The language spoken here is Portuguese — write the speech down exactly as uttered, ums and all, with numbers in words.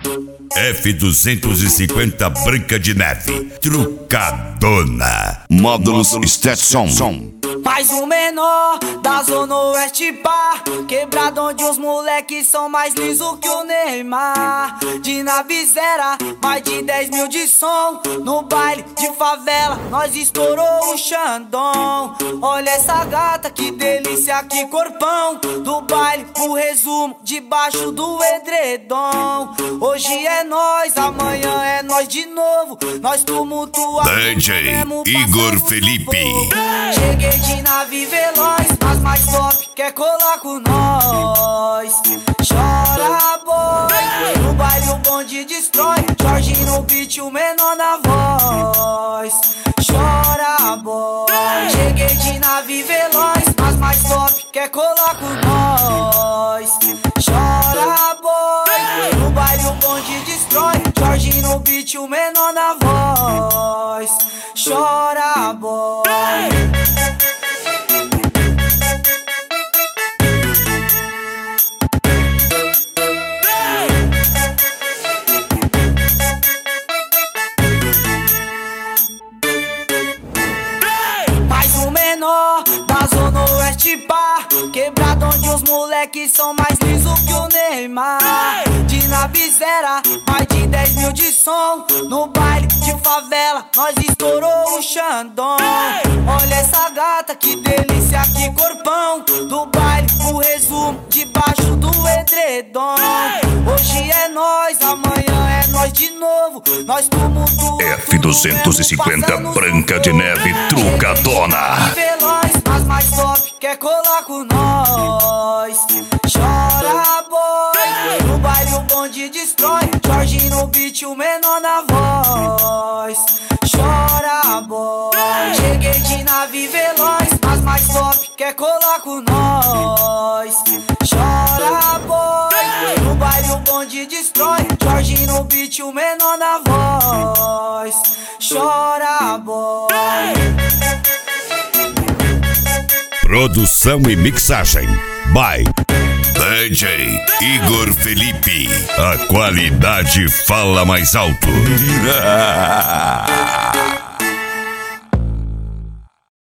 F duzentos e cinquenta Branca de Neve, trucadona. Módulos Stetson. Mais um menor da Zona Oeste, pá, quebrado onde os moleques são mais liso que o Neymar. De Navizera, mais de dez mil de som. No baile de favela, nós estourou o Xandão. Olha essa gata, que delícia, que corpão. Do baile, o resumo, debaixo do edredom. Hoje é nós, amanhã é nós de novo. Nós tumultuamos D J Igor Felipe. Cheguei de nave veloz, mas mais top quer colar com nós. Chora, boy, no baile o bonde destrói. Jorge no beat, o menor na voz. Chora, boy, cheguei de nave veloz, mas mais top quer colar com nós. Chora, boy, no baile o bonde destrói. Jorge no beat, o menor na voz. Chora, boy. Da Zona Oeste, pá, quebrado onde os moleques são mais liso que o Neymar. De Navizera, mais de dez mil de som. No baile de favela, nós estourou o Xandão. Olha essa gata, que delícia, que corpão. Do baile, o resumo, debaixo do edredom. Hoje é nós, amanhã é nós de novo. Nós tumultuamos F duzentos e cinquenta Branca de Neve, trucadona. Mas mais top quer colar com nós. Chora, boy, no baile o bonde destrói. Jorge no beat, o menor na voz. Chora, boy, cheguei de nave veloz, mas mais top quer colar com nós. Chora, boy, no baile o bonde destrói. Jorge no beat, o menor na voz. Chora, boy. Produção e mixagem by D J Igor Felipe. A qualidade fala mais alto.